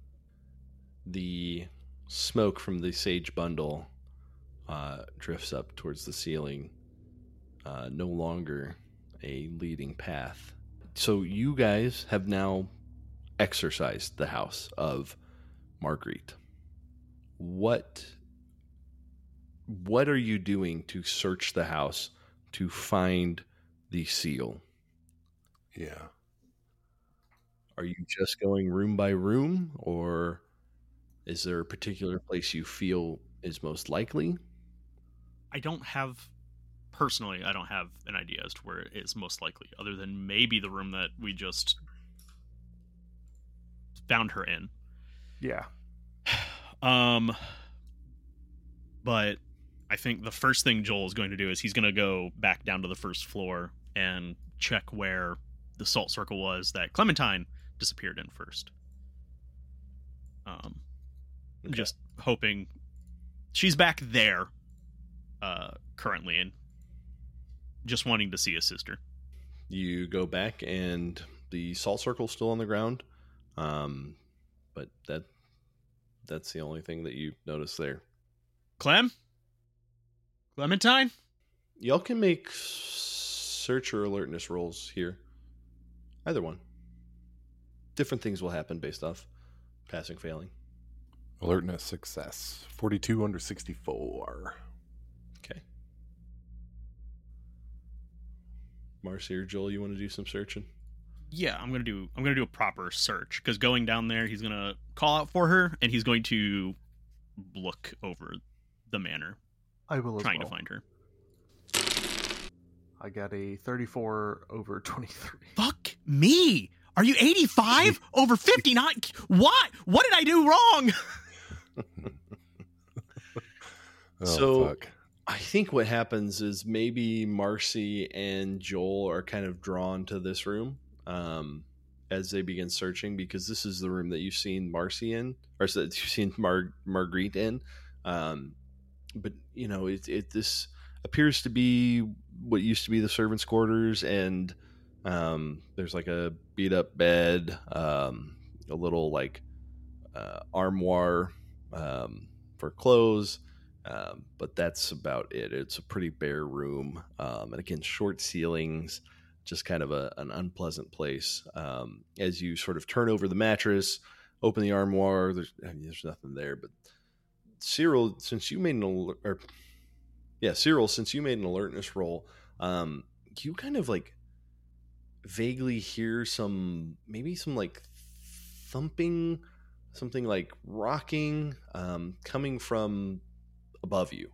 The smoke from the sage bundle drifts up towards the ceiling, no longer a leading path. So you guys have now exorcised the house of Marguerite. What are you doing to search the house to find the seal? Yeah. Are you just going room by room, or is there a particular place you feel is most likely? I don't have an idea as to where it is most likely, other than maybe the room that we just found her in. Yeah. But I think the first thing Joel is going to do is he's going to go back down to the first floor and check where the salt circle was that Clementine disappeared in first. Okay. Just hoping she's back there currently, and just wanting to see his sister. You go back, and the salt circle's still on the ground, but that's the only thing that you notice there. Clementine? Y'all can make search or alertness rolls here. Either one. Different things will happen based off passing, failing. Alertness success. 42 under 64. Okay. Marcy or Joel, you want to do some searching? Yeah, I'm gonna do a proper search, because going down there, he's gonna call out for her, and he's going to look over the manor, I will as trying well. to find her. I got a 34 over 23. Fuck me. Are you 85 over 59? What? What did I do wrong? Oh, So- fuck. I think what happens is maybe Marcy and Joel are kind of drawn to this room as they begin searching, because this is the room that you've seen Marcy in, or that you've seen Marguerite in. But this appears to be what used to be the servants' quarters, and there's like a beat up bed, a little like armoire for clothes. But that's about it. It's a pretty bare room. And again, short ceilings, just kind of an unpleasant place. As you sort of turn over the mattress, open the armoire, there's nothing there. But Cyril, since you made an alertness roll, you kind of like vaguely hear some like thumping, something like rocking, coming from above you.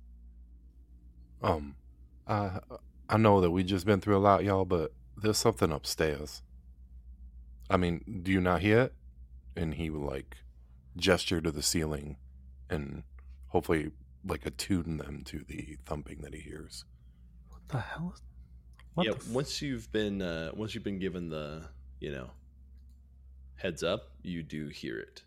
I know that we just been through a lot, y'all, but there's something upstairs. I mean, do you not hear it? And he would like gesture to the ceiling and hopefully like attune them to the thumping that he hears. What the hell? Once you've been given the heads up, you do hear it.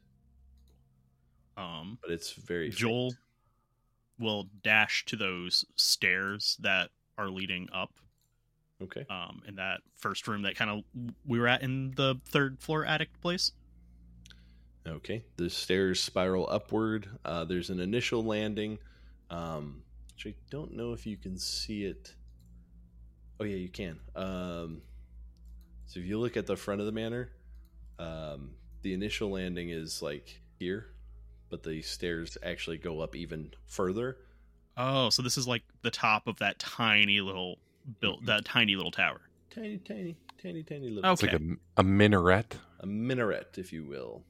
But it's very Joel will dash to those stairs that are leading up. Okay. In that first room that kind of we were at in the third floor attic place. Okay. The stairs spiral upward. There's an initial landing, which I don't know if you can see it. Oh yeah, you can. So if you look at the front of the manor, the initial landing is like here, but the stairs actually go up even further. Oh, so this is like the top of that tiny little tower. Tiny little. Okay. It's like a minaret. A minaret, if you will.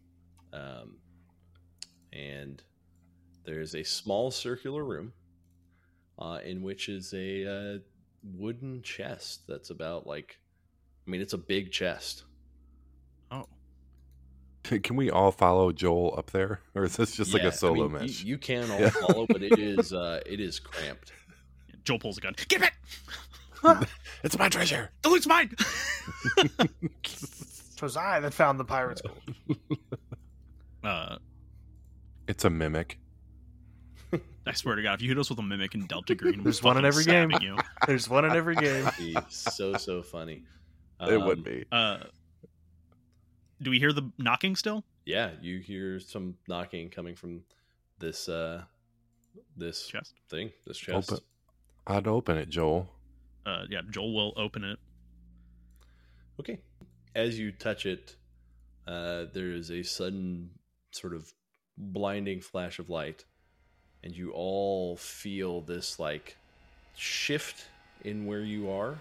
And there's a small circular room in which is a wooden chest that's about it's a big chest. Oh. Can we all follow Joel up there? Or is this just like a solo match? You can all follow, but it is cramped. Joel pulls a gun. Get back! It's my treasure! The loot's mine! Twas I that found the pirate's gold. It's a mimic. I swear to God, if you hit us with a mimic in Delta Green, There's one in every game. You. There's one in every game. It'd be so funny. It would be. Do we hear the knocking still? Yeah, you hear some knocking coming from this Chest. thing, this chest. I'd open it, Joel. Yeah, Joel will open it. Okay. As you touch it, there is a sudden sort of blinding flash of light, and you all feel this like shift in where you are.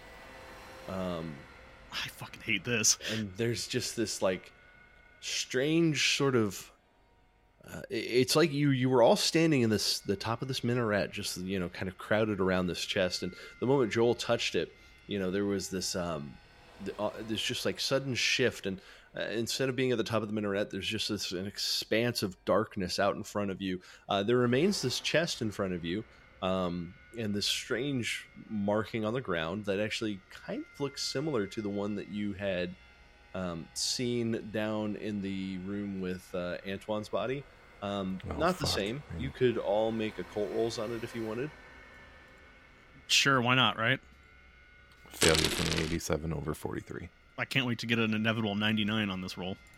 I fucking hate this. And there's just this like strange sort of it's like you were all standing in the top of this minaret, just kind of crowded around this chest, and the moment Joel touched it, there was this just like sudden shift, and instead of being at the top of the minaret, there's just an expanse of darkness out in front of you. There remains this chest in front of you, and this strange marking on the ground that actually kind of looks similar to the one that you had seen down in the room with Antoine's body. Not the same. Man. You could all make occult rolls on it if you wanted. Sure, why not, right? Failure from 87 over 43. I can't wait to get an inevitable 99 on this roll.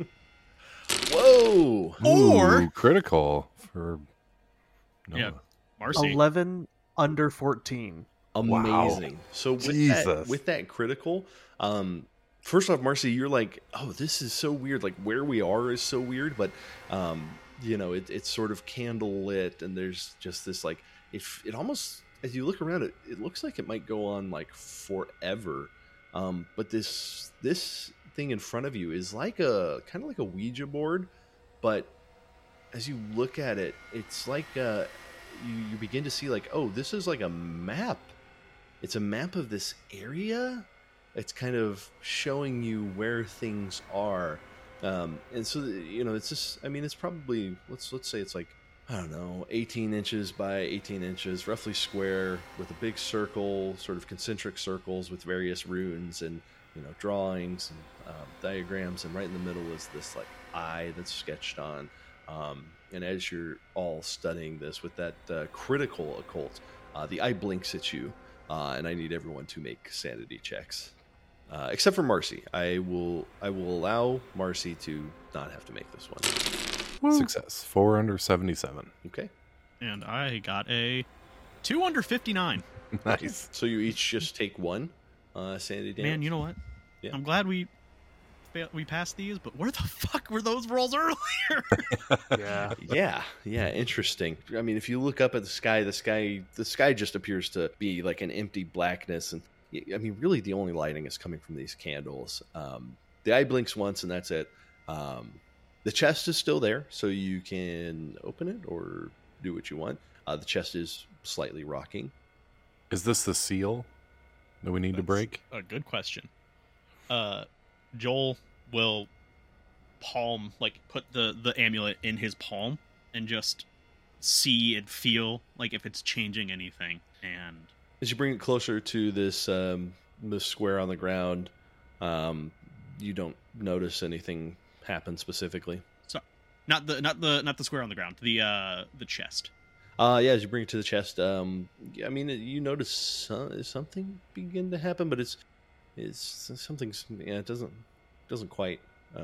Whoa! Or critical for Noah. Yeah, Marcy. 11 under 14. Amazing. Wow. So with that critical, first off, Marcy, you're like, oh, this is so weird. Like where we are is so weird, but it's sort of candle lit, and there's just this like it almost, as you look around it looks like it might go on like forever. But this thing in front of you is like kind of like a Ouija board, but as you look at it, it's like you begin to see like, oh, this is like a map. It's a map of this area. It's kind of showing you where things are, and so it's just. I mean, it's probably let's say it's like I don't know, 18 inches by 18 inches, roughly square, with a big circle, sort of concentric circles with various runes and drawings and diagrams. And right in the middle is this like eye that's sketched on. And as you're all studying this with that critical occult, the eye blinks at you, and I need everyone to make sanity checks, except for Marcy. I will allow Marcy to not have to make this one. Success. 4 under 77. Okay. And I got a 2 under 59. Nice. So you each just take one sanity damage. Man, you know what? Yeah. I'm glad we passed these, but where the fuck were those rolls earlier? Yeah. Interesting. I mean, if you look up at the sky just appears to be like an empty blackness, and I mean, really, the only lighting is coming from these candles. The eye blinks once, and that's it. The chest is still there, so you can open it or do what you want. The chest is slightly rocking. Is this the seal that we need to break? A good question. Joel will put the amulet in his palm and just see and feel like if it's changing anything. And as you bring it closer to this square on the ground, you don't notice anything happen specifically. So, not the square on the ground. The chest. As you bring it to the chest, I mean, you notice something begin to happen, but it's something's it doesn't quite.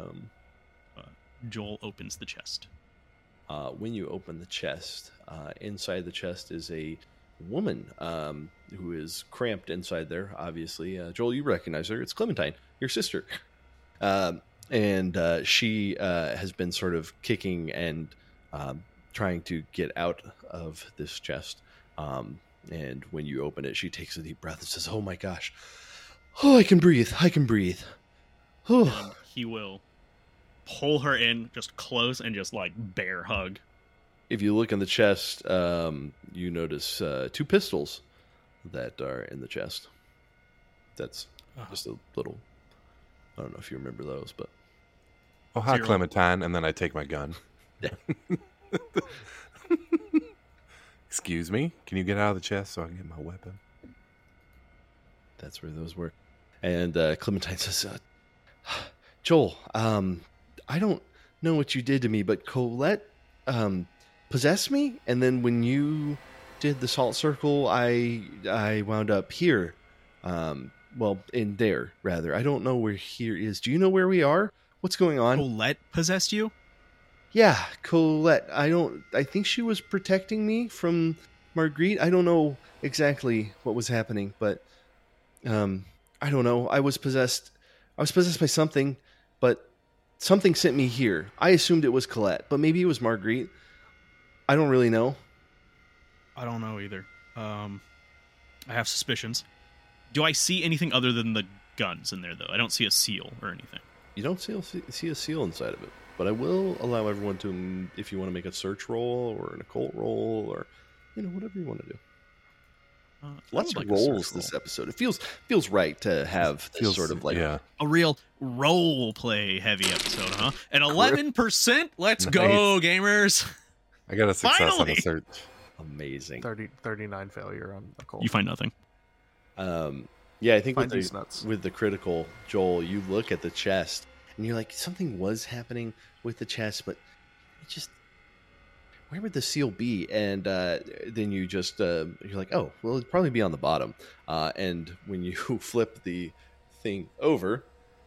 Joel opens the chest. When you open the chest, inside the chest is a woman who is cramped inside there. Obviously, Joel, you recognize her. It's Clementine, your sister. And she has been sort of kicking and trying to get out of this chest. And when you open it, she takes a deep breath and says, "Oh my gosh. Oh, I can breathe. Oh." And he will pull her in just close and just like bear hug. If you look in the chest, you notice 2 pistols that are in the chest. That's just a little... I don't know if you remember those, but... Oh, hi, 0. Clementine, and then I take my gun. Yeah. Excuse me? Can you get out of the chest so I can get my weapon? That's where those were. And Clementine says, "Joel, I don't know what you did to me, but Colette possessed me, and then when you did the salt circle, I wound up here. Well, in there, rather. I don't know where here is. Do you know where we are? What's going on?" Colette possessed you? Yeah, Colette. I think she was protecting me from Marguerite. I don't know exactly what was happening, but I don't know. I was possessed by something, but something sent me here. I assumed it was Colette, but maybe it was Marguerite. I don't really know. I don't know either. I have suspicions. Do I see anything other than the guns in there, though? I don't see a seal or anything. You don't see a seal inside of it, but I will allow everyone to, if you want to make a search roll or an occult roll or whatever you want to do. Lots of rolls this episode. It feels right to have this sort of like a real role play heavy episode, huh? An 11%. Let's go, gamers! I got a success Finally! on a search. Amazing. 39 failure on occult. You find nothing. Yeah, I think Find these nuts. with the critical, Joel, you look at the chest and you're like, something was happening with the chest, but it just, where would the seal be? And then you just, you're like, oh, well, it'd probably be on the bottom. And when you flip the thing over,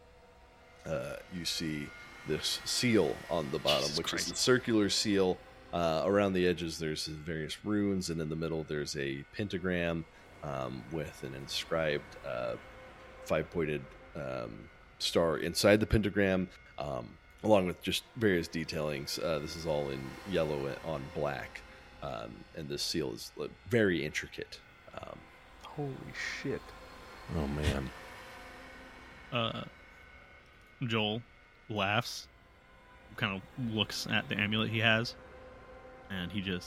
you see this seal on the bottom, Jesus which Christ. is the circular seal. Around the edges, there's various runes, and in the middle, there's a pentagram with an inscribed 5-pointed star inside the pentagram, along with just various detailings. This is all in yellow on black, and this seal is very intricate. Holy shit. Oh, man. Joel laughs, kind of looks at the amulet he has, and he just...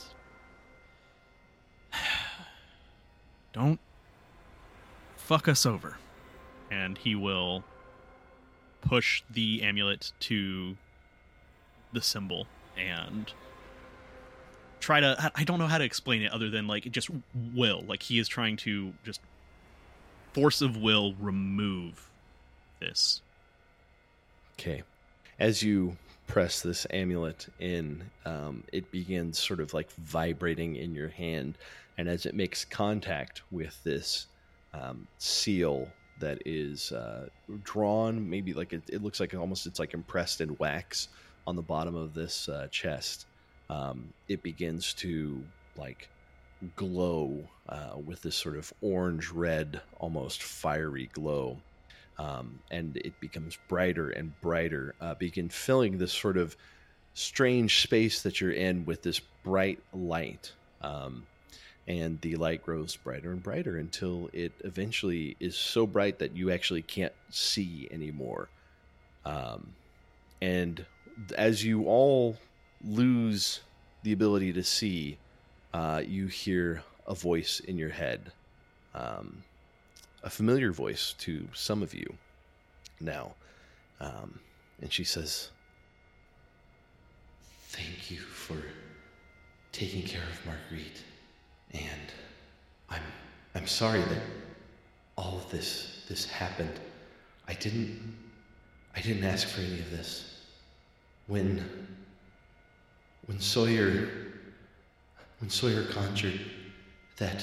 Don't fuck us over. And he will push the amulet to the symbol and try to, I don't know how to explain it other than like just will, like he is trying to just force of will remove this. Okay. As you press this amulet in, it begins sort of like vibrating in your hand, and as it makes contact with this seal that is drawn, maybe like it looks like almost it's like impressed in wax on the bottom of this chest, it begins to like glow with this sort of orange red, almost fiery glow. And it becomes brighter and brighter, begin filling this sort of strange space that you're in with this bright light. And the light grows brighter and brighter until it eventually is so bright that you actually can't see anymore. And as you all lose the ability to see, you hear a voice in your head. A familiar voice to some of you now. And she says, "Thank you for taking care of Marguerite. And I'm sorry that all of this happened. I didn't ask for any of this. When Sawyer conjured that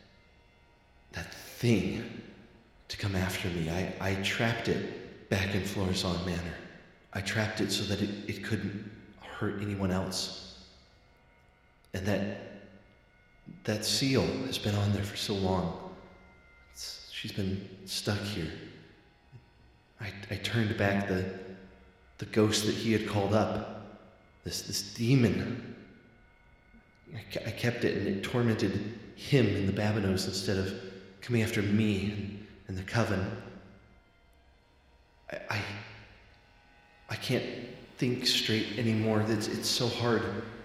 thing to come after me, I trapped it back in Florzon Manor. I trapped it so that it couldn't hurt anyone else. And that seal has been on there for so long. She's been stuck here. I turned back the ghost that he had called up, this demon. I kept it, and it tormented him and the Babinos instead of coming after me and the Coven. I can't think straight anymore. It's so hard.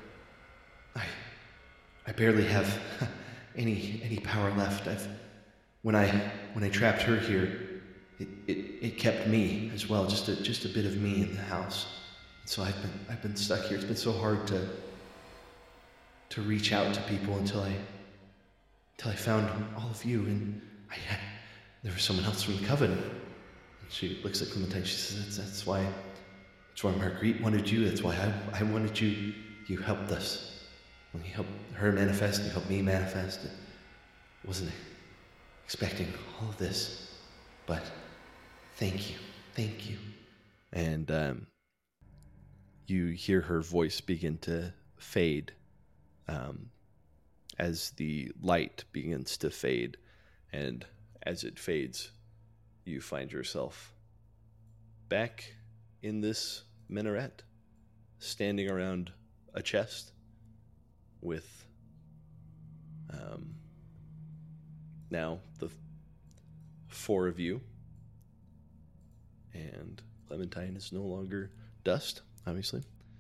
I barely have any power left. When I trapped her here, it kept me as well, just a bit of me in the house. So I've been stuck here. It's been so hard to reach out to people until I found all of you, and there was someone else from the Coven." And she looks at Clementine. She says, "That's why Marguerite wanted you. That's why I wanted you. You helped us. When you helped her manifest, you helped me manifest. I wasn't expecting all of this, but thank you." And you hear her voice begin to fade as the light begins to fade, and as it fades, you find yourself back in this minaret, standing around a chest with now the four of you, and Clementine is no longer dust, obviously.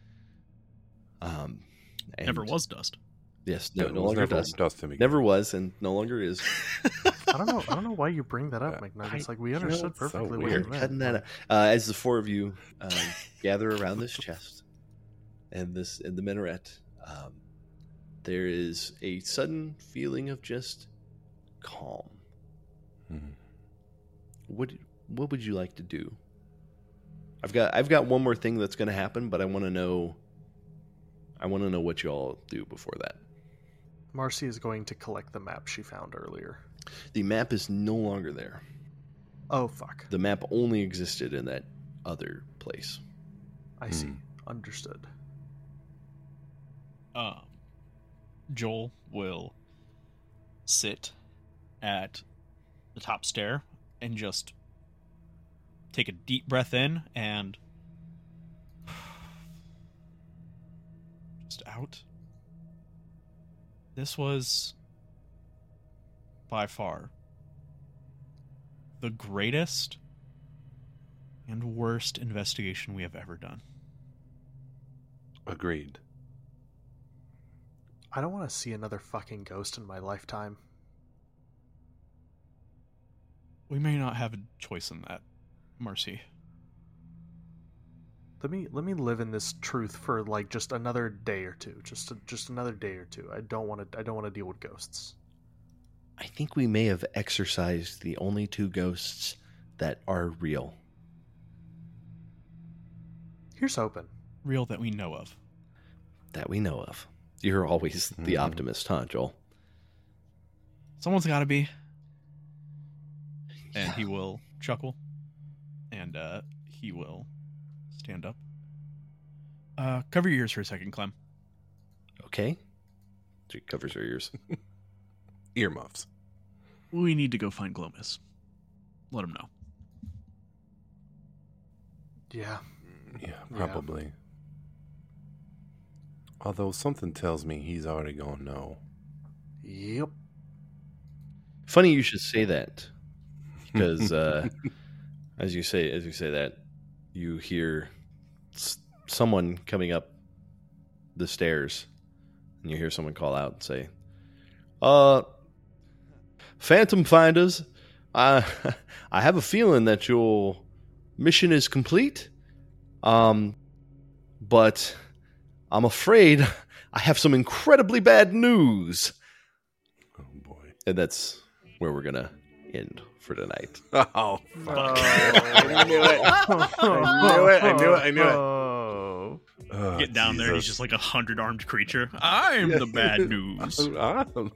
And Never was dust. Yes, Yeah, no longer never dust. to me. Never was, and no longer is. I don't know why you bring that up, McNuggets. It's like we understood it's so perfectly what weird. you meant. Cutting that out. As the four of you gather around this chest and in the minaret, there is a sudden feeling of just calm. Mhm. What would you like to do? I've got one more thing that's going to happen, but I want to know what you all do before that. Marcy is going to collect the map she found earlier. The map is no longer there. Oh, fuck. The map only existed in that other place. I see. Understood. Joel will sit at the top stair and just take a deep breath in and just out. This was by far the greatest and worst investigation we have ever done. Agreed. I don't want to see another fucking ghost in my lifetime. We may not have a choice in that, Marcy. Let me live in this truth for like just another day or two. Just another day or two. I don't want to deal with ghosts. I think we may have exorcised the only 2 ghosts that are real. Here's hoping. Real that we know of. That we know of. You're always the optimist, huh, Joel? Someone's got to be. And he will chuckle. And he will stand up. Cover your ears for a second, Clem. Okay. She covers her ears. Earmuffs. We need to go find Glomus. Let him know. Yeah. Yeah, probably. Although something tells me he's already gonna know. Yep. Funny you should say that, because as you say that, you hear someone coming up the stairs, and you hear someone call out and say, Phantom Finders, I have a feeling that your mission is complete, but I'm afraid I have some incredibly bad news. Oh boy. And that's where we're going to end for tonight. Oh, Fuck. I knew it. Oh. Oh, Get down there, and he's Jesus. just like a 100-armed creature. I'm the bad news. Awesome.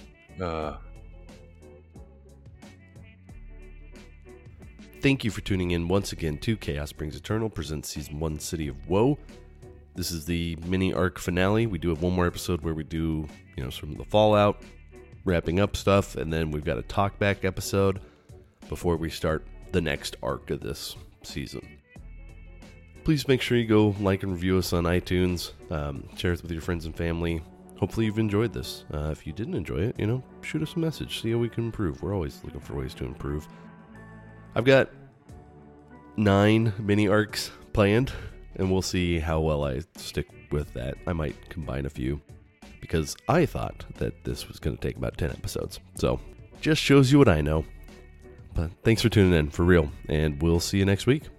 Thank you for tuning in once again to Chaos Brings Eternal presents Season 1 City of Woe. This is the mini arc finale. We do have one more episode where we do, some of the fallout, wrapping up stuff, and then we've got a talkback episode before we start the next arc of this season. Please make sure you go like and review us on iTunes, share it with your friends and family. Hopefully you've enjoyed this. If you didn't enjoy it, shoot us a message, see how we can improve. We're always looking for ways to improve. I've got 9 mini arcs planned, and we'll see how well I stick with that. I might combine a few, because I thought that this was going to take about 10 episodes. So, just shows you what I know. But thanks for tuning in, for real, and we'll see you next week.